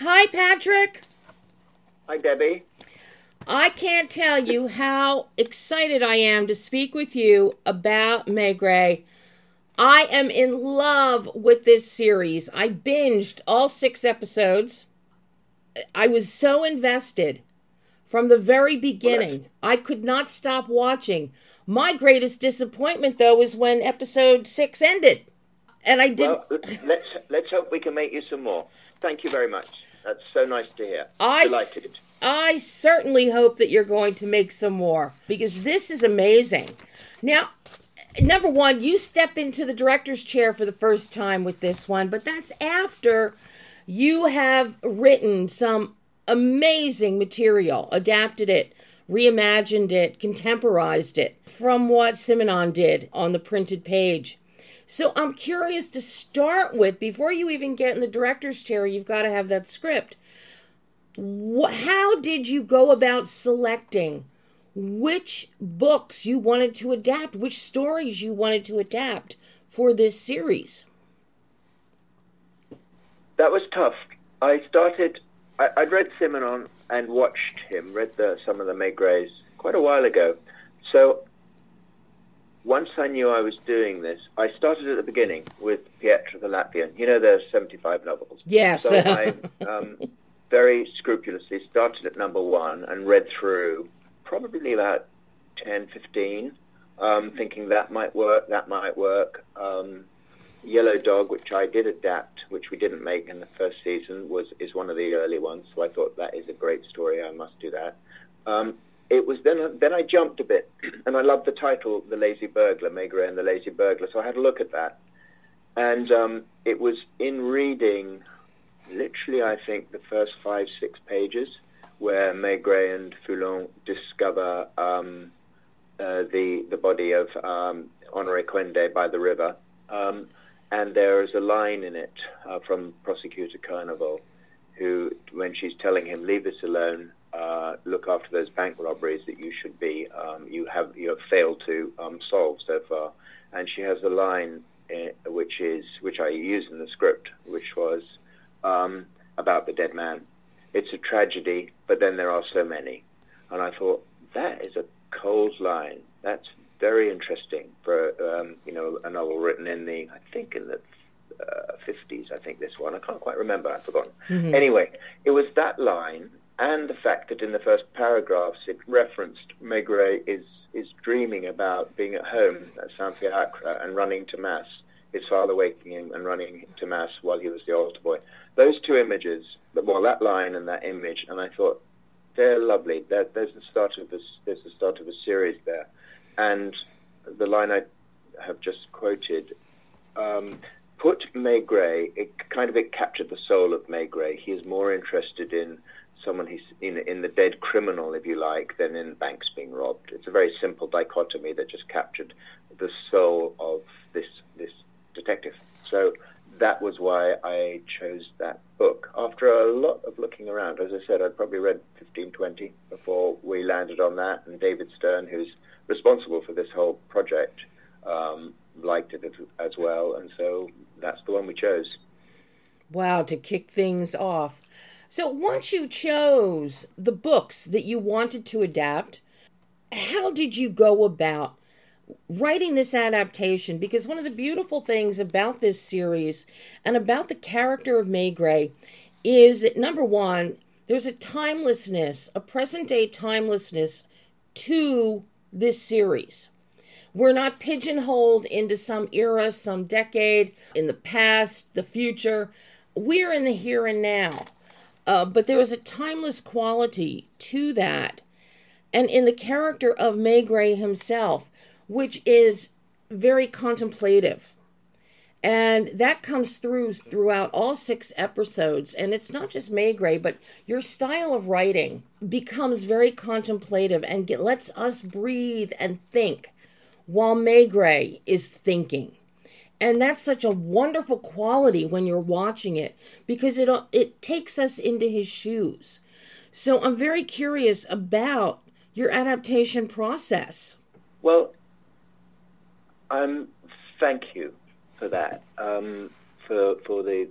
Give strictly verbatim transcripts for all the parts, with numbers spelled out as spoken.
Hi, Patrick. Hi, Debbie. I can't tell you how excited I am to speak with you about Maigret. I am in love with this series. I binged all six episodes. I was so invested from the very beginning. I could not stop watching. My greatest disappointment, though, is when episode six ended. And I didn't... Well, let's, let's hope we can make you some more. Thank you very much. That's so nice to hear. I Delighted. S- I certainly hope that you're going to make some more, because this is amazing. Now, number one, you step into the director's chair for the first time with this one, but that's after you have written some amazing material, adapted it, reimagined it, contemporized it from what Simenon did on the printed page. So I'm curious to start with, before you even get in the director's chair, you've got to have that script. How did you go about selecting which books you wanted to adapt, which stories you wanted to adapt for this series? That was tough. I started, I, I'd read Simenon and watched him, read the, some of the Maigrets quite a while ago. So once I knew I was doing this, I started at the beginning with Pietro the Latvian. You know, there's seventy-five novels. Yes. So I um, very scrupulously started at number one and read through probably about ten, fifteen, um, thinking that might work, that might work. Um, Yellow Dog, which I did adapt, which we didn't make in the first season, was is one of the early ones. So I thought that is a great story. I must do that. Um, it was then then I jumped a bit, and I loved the title, The Lazy Burglar, Maigret and the Lazy Burglar. So I had a look at that, and um, it was in reading, literally, I think the first five, six pages, where Maigret and Foulon discover um, uh, the the body of um, Honoré Quende by the river. Um, And there is a line in it uh, from Prosecutor Carnival, who, when she's telling him, "Leave this alone. Uh, look after those bank robberies that you should be, um, you have you have failed to um, solve so far." And she has a line uh, which is which I use in the script, which was um, about the dead man. It's a tragedy, but then there are so many. And I thought, that is a cold line. That's very interesting for um, you know, a novel written in the, I think in the uh, fifties, I think this one. I can't quite remember, I've forgotten. Mm-hmm. Anyway, it was that line and the fact that in the first paragraphs it referenced Maigret is, is dreaming about being at home at Saint-Fiacre and running to Mass, his father waking him and running to Mass while he was the altar boy. Those two images, well, that line and that image, and I thought, they're lovely. They're, there's the start of this. There's the start of a series there. And the line I have just quoted, um, put Maigret, it kind of it captured the soul of Maigret. He is more interested in someone he's in, in the dead criminal, if you like, than in banks being robbed. It's a very simple dichotomy that just captured the soul of this this detective. So that was why I chose that book. After a lot of looking around, as I said, I'd probably read fifteen, twenty before we landed on that, and David Stern, who's responsible for this whole project, um, liked it as well, and so that's the one we chose. Wow, to kick things off. So once you chose the books that you wanted to adapt, how did you go about writing this adaptation? Because one of the beautiful things about this series and about the character of Maigret is that, number one, there's a timelessness, a present-day timelessness to this series. We're not pigeonholed into some era, some decade, in the past, the future. We're in the here and now. Uh, but there is a timeless quality to that. And in the character of Maigret himself, which is very contemplative. And that comes through throughout all six episodes. And it's not just Maigret, but your style of writing becomes very contemplative and get, lets us breathe and think while Maigret is thinking. And that's such a wonderful quality when you're watching it, because it it takes us into his shoes. So I'm very curious about your adaptation process. Well, um, thank you for that, um, for for the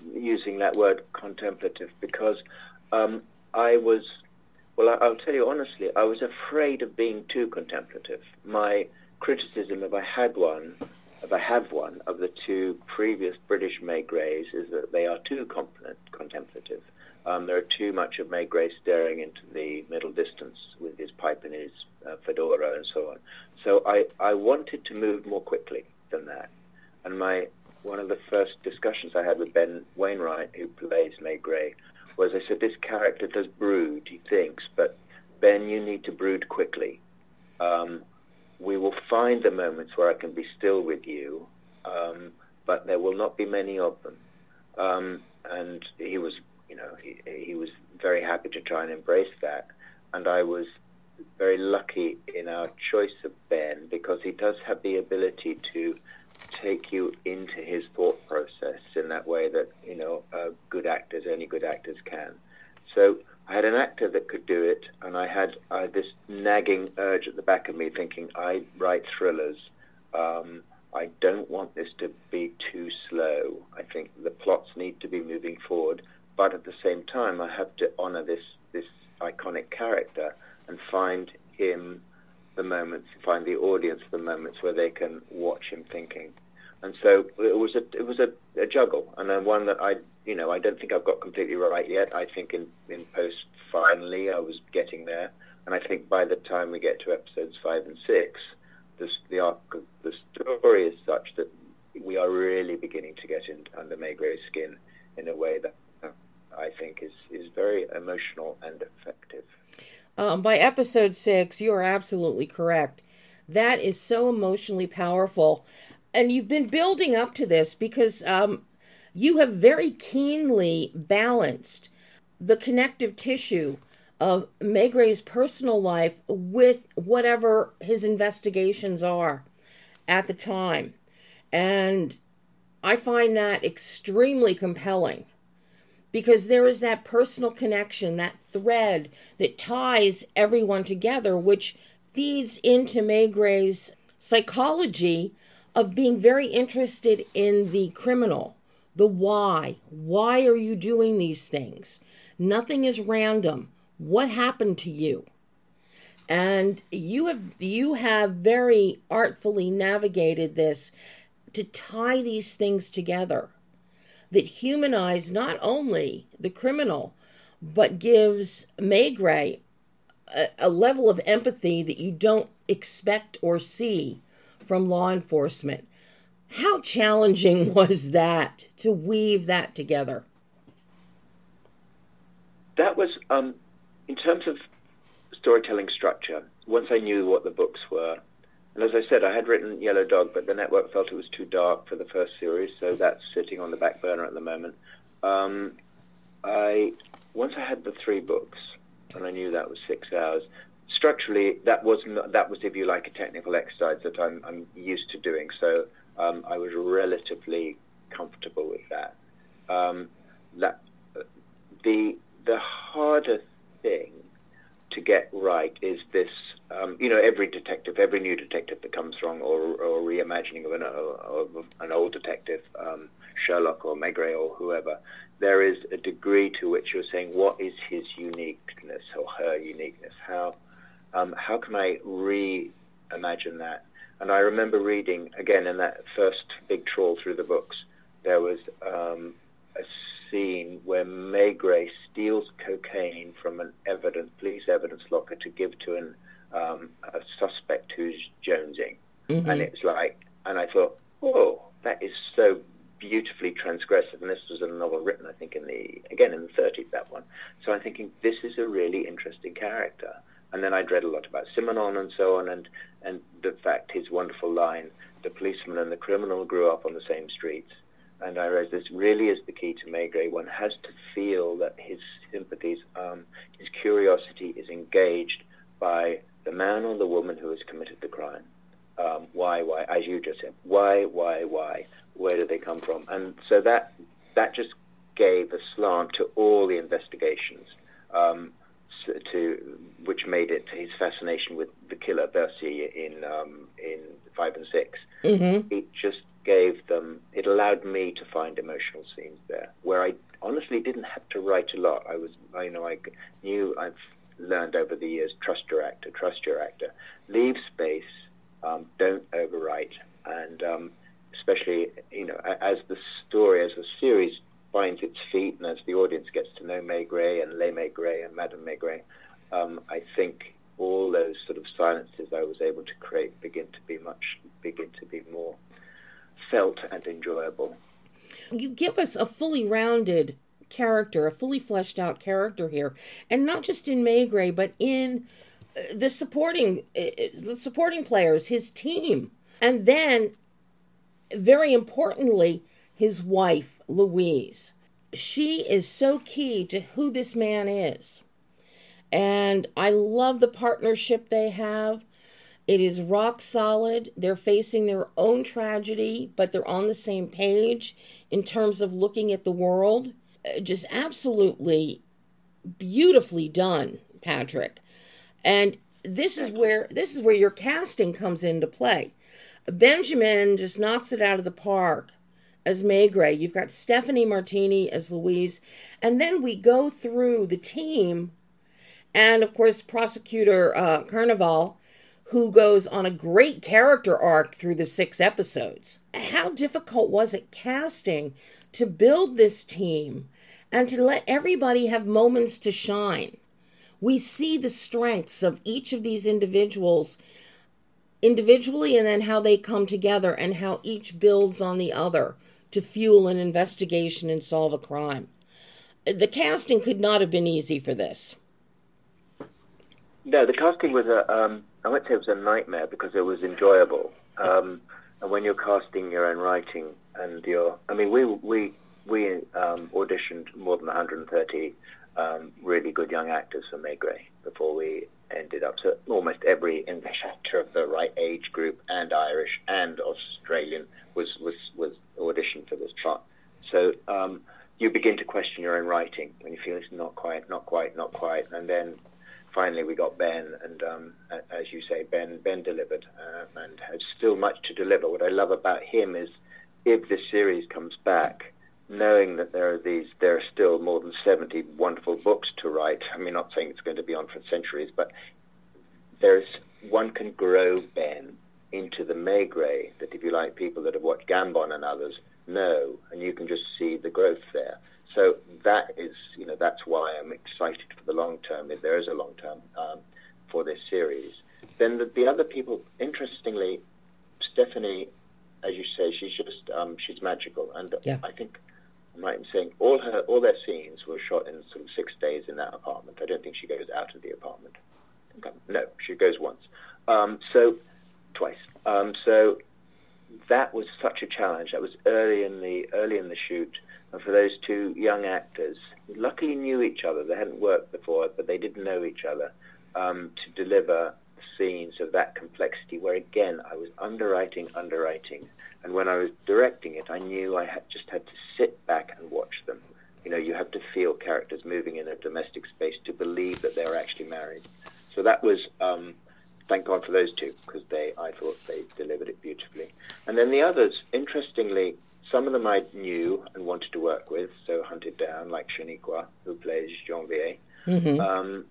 using that word contemplative because um, I was, well, I, I'll tell you honestly, I was afraid of being too contemplative. My criticism, if I had one, if I have one, of the two previous British Maigres is that they are too contemplative. Um, there are too much of Maigret staring into the middle distance with his pipe and his uh, fedora and so on. So I, I wanted to move more quickly than that. And my one of the first discussions I had with Ben Wainwright, who plays Maigret, was I said, this character does brood, he thinks, but Ben, you need to brood quickly. Um, we will find the moments where I can be still with you, um, but there will not be many of them. Um, and he was, you know, he, he was very happy to try and embrace that. And I was very lucky in our choice of Ben because he does have the ability to take you into his thought process in that way that, you know, uh, good actors, only good actors can. So I had an actor that could do it, and I had uh, this nagging urge at the back of me thinking, I write thrillers. Um, I don't want this to be too slow. I think the plots need to be moving forward, but at the same time, I have to honor this, this iconic character and find him the moments, find the audience the moments where they can watch him thinking. And so it was a it was a, a juggle, and then one that I you know I don't think I've got completely right yet. I think in, in post finally I was getting there, and I think by the time we get to episodes five and six, this, the arc of the story is such that we are really beginning to get in, under Maigret's skin in a way that I think is is very emotional and effective. Um, by episode six, you are absolutely correct. That is so emotionally powerful. And you've been building up to this because um, you have very keenly balanced the connective tissue of Maigret's personal life with whatever his investigations are at the time. And I find that extremely compelling because there is that personal connection, that thread that ties everyone together, which feeds into Maigret's psychology of being very interested in the criminal, the why. Why are you doing these things? Nothing is random. What happened to you? And you have you have very artfully navigated this to tie these things together that humanize not only the criminal, but gives Maigret a, a level of empathy that you don't expect or see from law enforcement. How challenging was that to weave that together? That was, um, in terms of storytelling structure, once I knew what the books were, and as I said, I had written Yellow Dog, but the network felt it was too dark for the first series, so that's sitting on the back burner at the moment. Um, I once I had the three books, and I knew that was six hours, structurally, that was not, that was, if you like, a technical exercise that I'm, I'm used to doing. So um, I was relatively comfortable with that. Um, that the the harder thing to get right is this. Um, you know, every detective, every new detective that comes along, or, or reimagining of an, of an old detective, um, Sherlock or Maigret or whoever, there is a degree to which you're saying, what is his uniqueness or her uniqueness? How Um, how can I reimagine that? And I remember reading, again, in that first big trawl through the books, there was um, a scene where Maigret steals cocaine from an evidence, police evidence locker to give to an, um, a suspect who's jonesing. Mm-hmm. And it's like, and I thought, oh, that is so beautifully transgressive. And this was a novel written, I think, in the, again, in the thirties, that one. So I'm thinking, this is a really interesting character. And then I'd read a lot about Simenon and so on, and, and the fact, his wonderful line, the policeman and the criminal grew up on the same streets. And I realized this really is the key to Maigret. One has to feel that his sympathies, um, his curiosity is engaged by the man or the woman who has committed the crime. Um, why, why, as you just said, why, why, why? Where do they come from? And so that that just gave a slant to all the investigations. Um, to which made it his fascination with the killer Bercy in um, in five and six. Mm-hmm. It just gave them, it allowed me to find emotional scenes there where I honestly didn't have to write a lot. I was, I know, I knew, I've learned over the years, trust your actor, trust your actor. Leave space, um, don't overwrite, and um, especially, you know, as the story, as the series finds its feet, and as the audience gets to know Maigret and Les Maigret and Madame Maigret, um, I think all those sort of silences I was able to create begin to be much, begin to be more felt and enjoyable. You give us a fully rounded character, a fully fleshed out character here, and not just in Maigret, but in the supporting, the supporting players, his team, and then, very importantly, his wife, Louise. She is so key to who this man is. And I love the partnership they have. It is rock solid. They're facing their own tragedy, but they're on the same page in terms of looking at the world. Just absolutely beautifully done, Patrick. And this is where this is where your casting comes into play. Benjamin just knocks it out of the park as Maigret. You've got Stephanie Martini as Louise. And then we go through the team. And, of course, Prosecutor uh, Carnival, who goes on a great character arc through the six episodes. How difficult was it casting to build this team and to let everybody have moments to shine? We see the strengths of each of these individuals individually, and then how they come together and how each builds on the other to fuel an investigation and solve a crime. The casting could not have been easy for this. No, the casting was a, um, I won't say it was a nightmare because it was enjoyable. Um, and when you're casting your own writing and you're, I mean, we we we um, auditioned more than one hundred thirty um, really good young actors for Maigret before we ended up. So almost every English actor of the right age group and Irish and Australian was, was, was auditioned for this part. So um, you begin to question your own writing when you feel it's not quite, not quite, not quite. And then finally we got Ben, and um, as you say, Ben Ben delivered uh, and has still much to deliver. What I love about him is if this series comes back, knowing that there are these, there are still more than seventy wonderful books to write. I mean, not saying it's going to be on for centuries, but there's one can grow Ben into the Maigret that, if you like, people that have watched Gambon and others know, and you can just see the growth there. So that is, you know, that's why I'm excited for the long term, if there is a long term um, for this series. Then the, the other people, interestingly, Stephanie, as you say, she's just, um, she's magical. And yeah. I think I'm right in saying all her, all their scenes were shot in sort of six days in that apartment. I don't think she goes out of the apartment. No, she goes once. Um, so, twice. Um, so that was such a challenge. That was early in the early in the shoot. And for those two young actors, who luckily knew each other, they hadn't worked before, but they did know each other, um, to deliver scenes of that complexity where, again, I was underwriting, underwriting. And when I was directing it, I knew I had just had to sit back and watch them. You know, you have to feel characters moving in a domestic space to believe that they're actually married. So that was, um, thank God for those two, because they, I thought they delivered it beautifully. And then the others, interestingly, some of them I knew and wanted to work with, so hunted down, like Shaniqua, who plays Janvier. Mm-hmm. Um,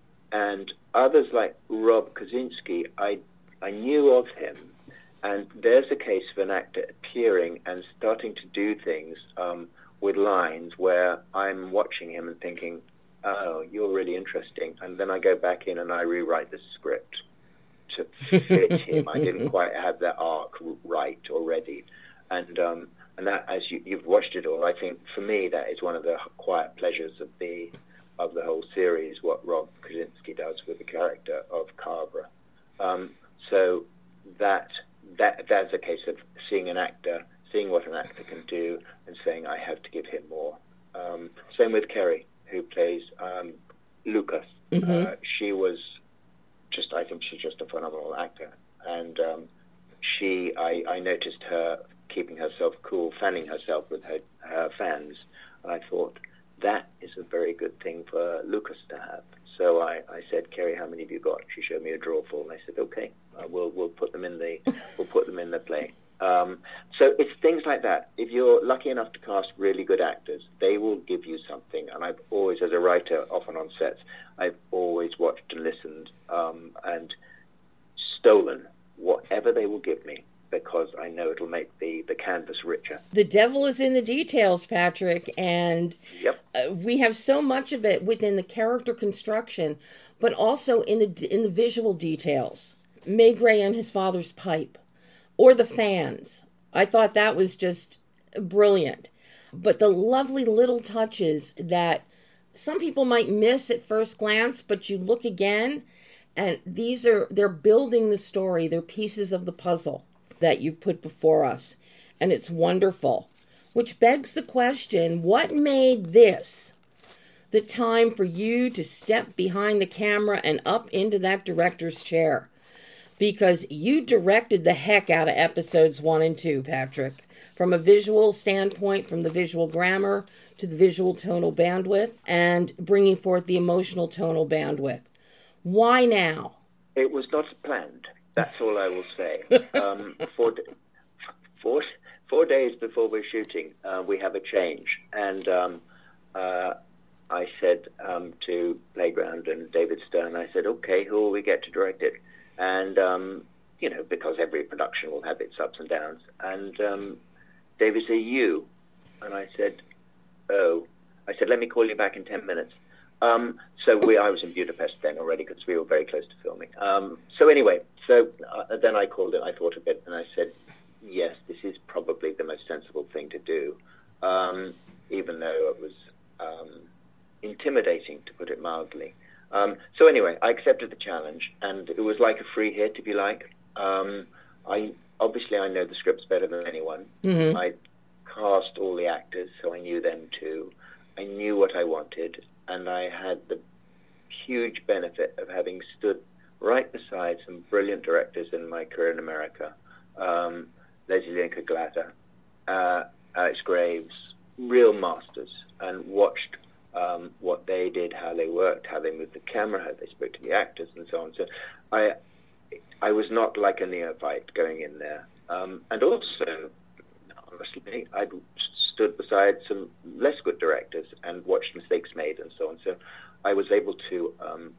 and others like Rob Kaczynski, I I knew of him. And there's a case of an actor appearing and starting to do things um, with lines where I'm watching him and thinking, oh, you're really interesting. And then I go back in and I rewrite the script to fit him. I didn't quite have that arc right already. And um, and that, as you, you've watched it all, I think for me that is one of the quiet pleasures of the of the whole series, what Rob Kaczynski does with the character of Cabra. Um, so that that that's a case of seeing an actor, seeing what an actor can do, and saying I have to give him more. Um, same with Kerry, who plays um, Lucas. Mm-hmm. Uh, she was just, I think she's just a phenomenal actor, and um, she, I, I noticed her keeping herself cool, fanning herself with her, her fans, and I thought, that is a very good thing for Lucas to have. So I, I said, Kerry, how many have you got? She showed me a drawer full, and I said, okay, uh, we'll we'll put them in the we'll put them in the play. Um, so it's things like that. If you're lucky enough to cast really good actors, they will give you something. And I've always, as a writer, often on sets, I've always watched and listened um, and stolen whatever they will give me, because I know it'll make the, the canvas richer. The devil is in the details, Patrick, and yep. uh, we have so much of it within the character construction, but also in the in the visual details. Maigret and his father's pipe, or the fans. I thought that was just brilliant. But the lovely little touches that some people might miss at first glance, but you look again, and these are, they're building the story. They're pieces of the puzzle that you've put before us. And it's wonderful. Which begs the question, what made this the time for you to step behind the camera and up into that director's chair? Because you directed the heck out of episodes one and two, Patrick. From a visual standpoint, from the visual grammar to the visual tonal bandwidth, and bringing forth the emotional tonal bandwidth. Why now? It was not planned. That's all I will say. Um, four, four, four days before we're shooting, uh, we have a change. And um, uh, I said um, to Playground and David Stern, I said, okay, who will we get to direct it? And, um, you know, because every production will have its ups and downs. And um, David said, you. And I said, oh. I said, let me call you back in ten minutes. Um, so we, I was in Budapest then already because we were very close to filming. Um, so anyway, so uh, then I called it, I thought a bit, and I said, yes, this is probably the most sensible thing to do, um, even though it was um, intimidating, to put it mildly. Um, so anyway, I accepted the challenge, and it was like a free hit, if you like. Um, I obviously I know the scripts better than anyone. Mm-hmm. I cast all the actors, so I knew them too. I knew what I wanted, and I had the huge benefit of having stood right beside some brilliant directors in my career in America. Um, Leslie Linka Glatter, uh, Alex Graves, real masters, and watched Um, what they did, how they worked, how they moved the camera, how they spoke to the actors, and so on. So I I was not like a neophyte going in there. Um, and also, honestly, I stood beside some less good directors and watched mistakes made and so on. So I was able to, um,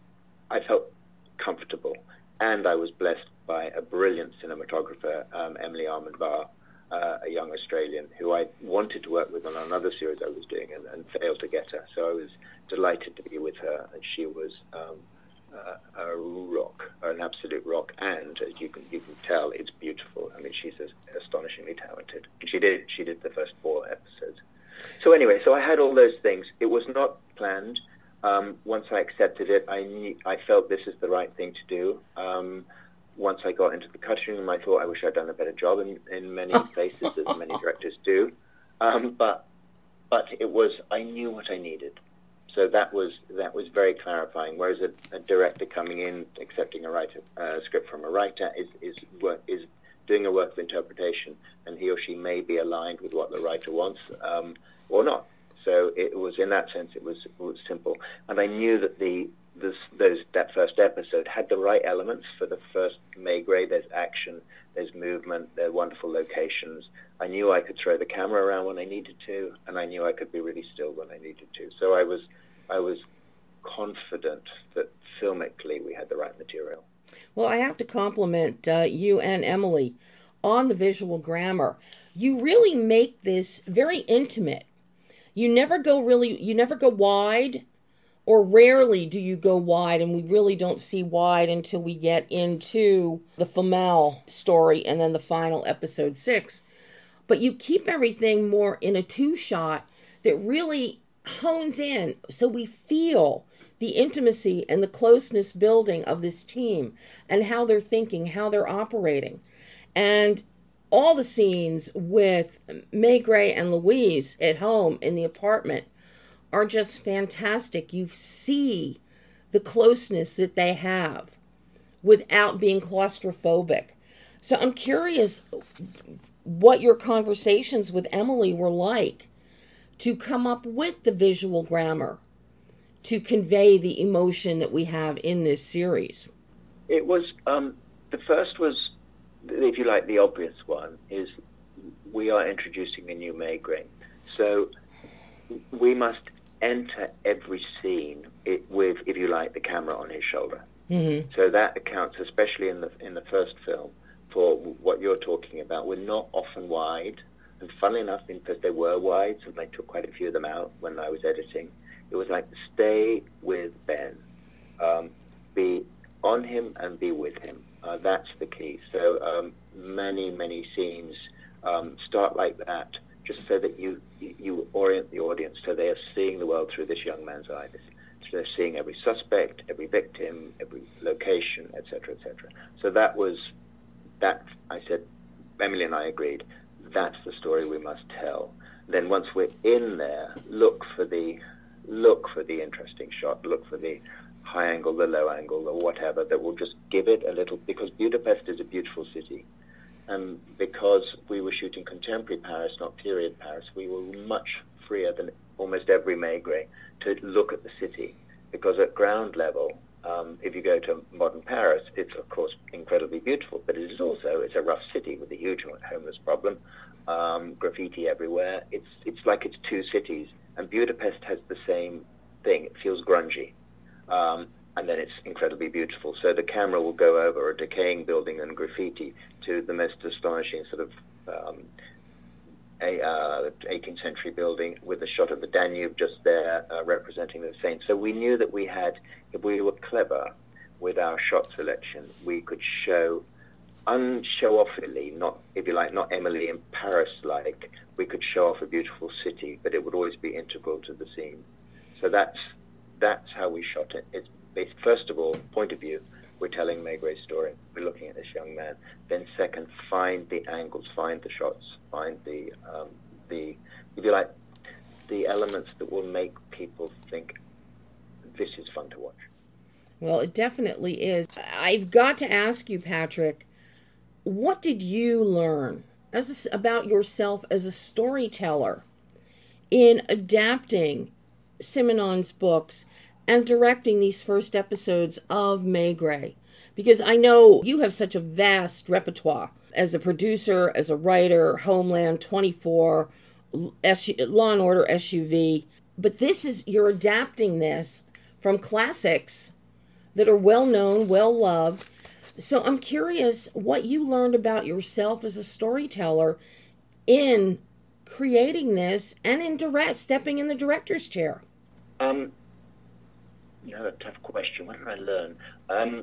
I felt comfortable. And I was blessed by a brilliant cinematographer, um, Emily Armand-Barr, Uh, a young Australian who I wanted to work with on another series I was doing and, and failed to get her. So I was delighted to be with her, and she was um, uh, a rock, an absolute rock. And as you can you can tell, it's beautiful. I mean, she's astonishingly talented. She did she did the first four episodes. So anyway, so I had all those things. It was not planned. Um, once I accepted it, I knew, I felt this is the right thing to do. Um, Once I got into the cutting room, I thought I wish I'd done a better job in, in many places, as many directors do. Um, but but it was, I knew what I needed. So that was that was very clarifying. Whereas a, a director coming in, accepting a writer, uh, script from a writer, is is work, is doing a work of interpretation, and he or she may be aligned with what the writer wants um, or not. So it was, in that sense, it was, it was simple. And I knew that the This, those, that first episode had the right elements for the first Maigret. There's action, there's movement, there are wonderful locations. I knew I could throw the camera around when I needed to, and I knew I could be really still when I needed to. So I was, I was confident that filmically we had the right material. Well, I have to compliment uh, you and Emily on the visual grammar. You really make this very intimate. You never go really, you never go wide. Or rarely do you go wide, and we really don't see wide until we get into the Femelle story and then the final episode six. But you keep everything more in a two-shot that really hones in so we feel the intimacy and the closeness building of this team and how they're thinking, how they're operating. And all the scenes with Maigret and Louise at home in the apartment are just fantastic. You see the closeness that they have without being claustrophobic. So I'm curious what your conversations with Emily were like to come up with the visual grammar to convey the emotion that we have in this series. It was, um, the first was if you like, the obvious one is we are introducing a new Maigret. So we must enter every scene it, with, if you like, the camera on his shoulder. Mm-hmm. So that accounts, especially in the in the first film, for what you're talking about. We're not often wide, and funnily enough, because they were wide, and I took quite a few of them out when I was editing, it was like stay with Ben, um, be on him and be with him. Uh, that's the key. So um, many, many scenes um, start like that, just so that you, you orient the audience so they are seeing the world through this young man's eyes. So they're seeing every suspect, every victim, every location, et cetera, et cetera. So that was, that, I said, Emily and I agreed, that's the story we must tell. Then once we're in there, look for the, look for the interesting shot, look for the high angle, the low angle, or whatever, that will just give it a little, because Budapest is a beautiful city. And because we were shooting contemporary Paris, not period Paris, we were much freer than almost every Maigret to look at the city. Because at ground level, um, if you go to modern Paris, it's of course incredibly beautiful, but it is also, it's a rough city with a huge homeless problem, um, graffiti everywhere. It's, it's like it's two cities. And Budapest has the same thing. It feels grungy. Um, and then it's incredibly beautiful. So the camera will go over a decaying building and graffiti to the most astonishing sort of um, a uh, eighteenth century building with a shot of the Danube just there uh, representing the saints. So we knew that we had, if we were clever with our shot selection, we could show unshow-offily, not, if you like, not Emily in Paris-like, we could show off a beautiful city, but it would always be integral to the scene. So that's that's how we shot it. It's based, first of all, point of view, we're telling Maigret's story. We're looking at this young man. Then second, find the angles, find the shots, find the, um, the if you like, the elements that will make people think this is fun to watch. Well, it definitely is. I've got to ask you, Patrick, what did you learn as a, about yourself as a storyteller in adapting Simenon's books and directing these first episodes of Maigret? Because I know you have such a vast repertoire as a producer, as a writer, Homeland, twenty-four, S- Law and Order, S U V. But this is, you're adapting this from classics that are well known, well loved. So I'm curious what you learned about yourself as a storyteller in creating this and in direct, stepping in the director's chair. Um, you know, a tough question. What did I learn? Um,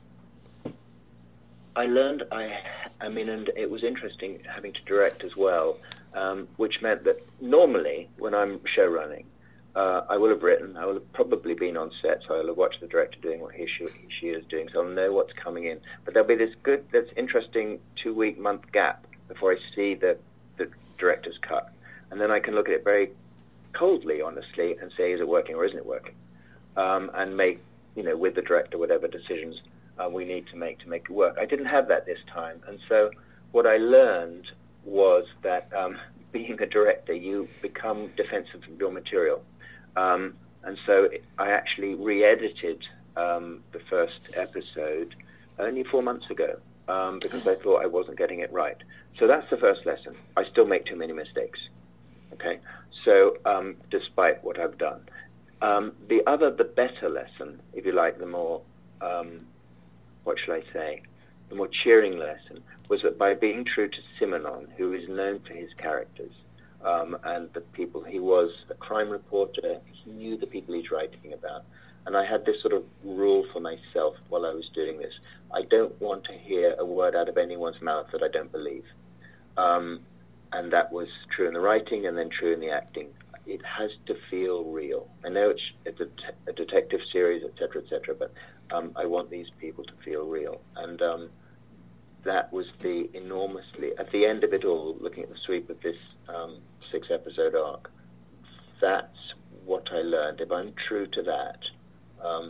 I learned, I, I mean, and it was interesting having to direct as well, um, which meant that normally when I'm show running, uh, I will have written, I will have probably been on set, so I'll have watched the director doing what he, she, she is doing, so I'll know what's coming in. But there'll be this good, this interesting two-week, month gap before I see the, the director's cut. And then I can look at it very coldly, honestly, and say, is it working or isn't it working? Um, and make, you know, with the director, whatever decisions uh, we need to make to make it work. I didn't have that this time. And so what I learned was that um, being a director, you become defensive of your material. Um, and so I actually re-edited um, the first episode only four months ago um, because I thought I wasn't getting it right. So that's the first lesson. I still make too many mistakes. Okay, so um, despite what I've done. Um, the other, the better lesson, if you like, the more, um, what shall I say, the more cheering lesson, was that by being true to Simenon, who is known for his characters, um, and the people, he was a crime reporter, he knew the people he's writing about. And I had this sort of rule for myself while I was doing this. I don't want to hear a word out of anyone's mouth that I don't believe. Um, and that was true in the writing and then true in the acting. It has to feel real. I know it's, it's a, te- a detective series, et cetera, et cetera, but um, I want these people to feel real. And um, that was the enormously, at the end of it all, looking at the sweep of this um, six-episode arc, that's what I learned. If I'm true to that, um,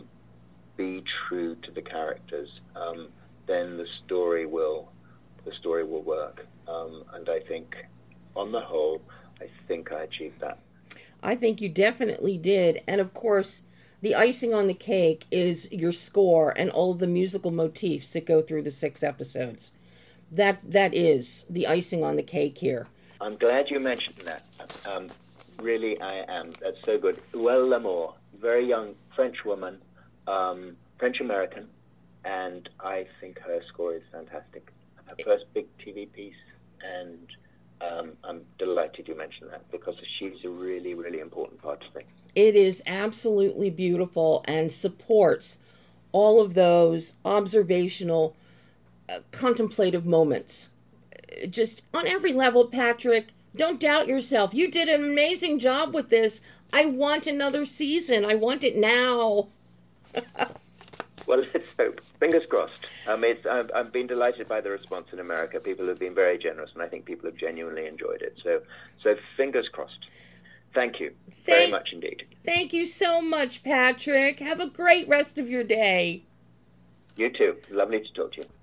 be true to the characters, um, then the story will, the story will work. Um, and I think, on the whole, I think I achieved that. I think you definitely did. And of course, the icing on the cake is your score and all of the musical motifs that go through the six episodes. that that is the icing on the cake here. I'm glad you mentioned that. Um, really, I am. That's so good. Huelle L'Amour, very young French woman, um, French-American, and I think her score is fantastic. Her first big T V piece, and um, I'm delighted you mentioned that because she's a really, really important part of things. It is absolutely beautiful and supports all of those observational, uh, contemplative moments. Just on every level, Patrick, don't doubt yourself. You did an amazing job with this. I want another season. I want it now. Well, let's hope. Fingers crossed. Um, it's, I've, I've been delighted by the response in America. People have been very generous, and I think people have genuinely enjoyed it. So, so fingers crossed. Thank you Thank, very much indeed. Thank you so much, Patrick. Have a great rest of your day. You too. Lovely to talk to you.